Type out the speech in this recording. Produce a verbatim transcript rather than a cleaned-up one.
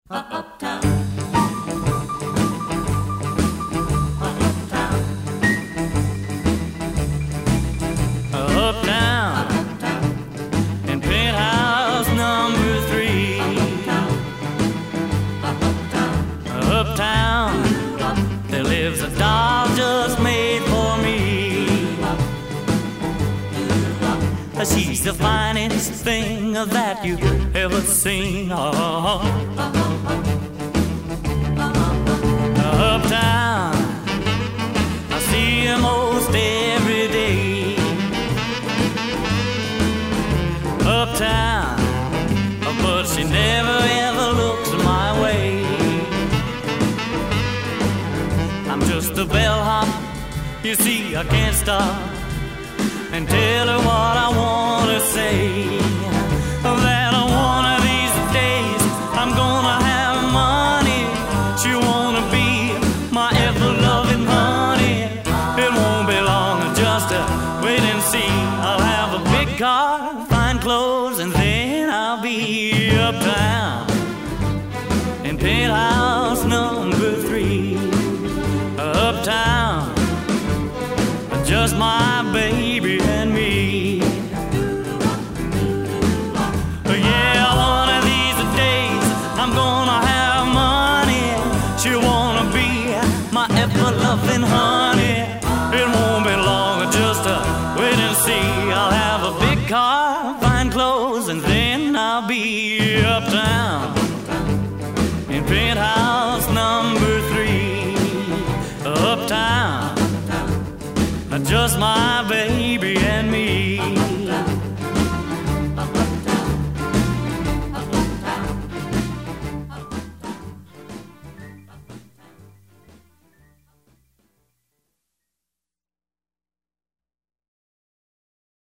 Uptown. Uptown, in penthouse number three. Uptown, there lives a doll just made for me. She's the finest thing that you've ever seen. Oh. Uptown, I see her most every day. Uptown, but she never ever looks my way. I'm just a bellhop, you see I can't stop and tell her what I wanna say. That one of these days I'm gonna have money. She wanna be my ever-loving honey. It won't be long, just a wait and see. I'll have a big car, fine clothes, and then I'll be uptown in penthouse number three. Uptown, just my baby and me. Yeah, one of these days I'm gonna